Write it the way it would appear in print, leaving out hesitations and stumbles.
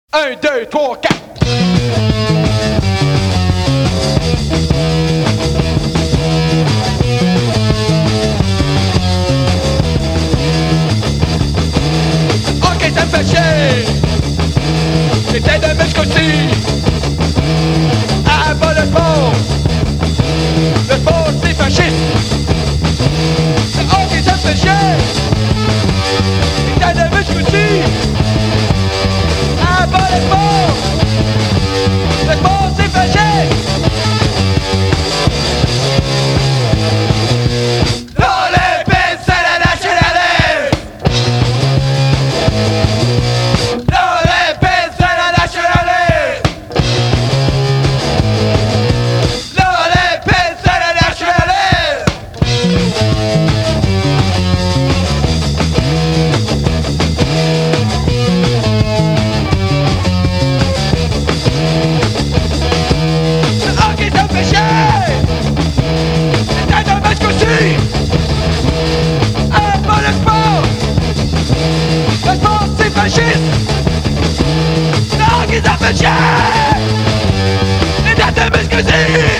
1, 2, 3, 4. Ok, ça me fait chier. J'essaie de mettre aussi. Ah, pas le sport. Le sport, c'est fasciste. Ok, ça me fait chier. J'essaie de mettre aussi. Ah, pas le sport. Le sport, c'est fasciste. L'Olympique, c'est la nationalité. L'Olympique, c'est la nationalité. L'Olympique, c'est la nationalité. Ok, ça me fait chier. C'est un match aussi. Ah, pas le sport. Le sport, c'est fasciste. Non, qui ça fait chier. C'est un match aussi.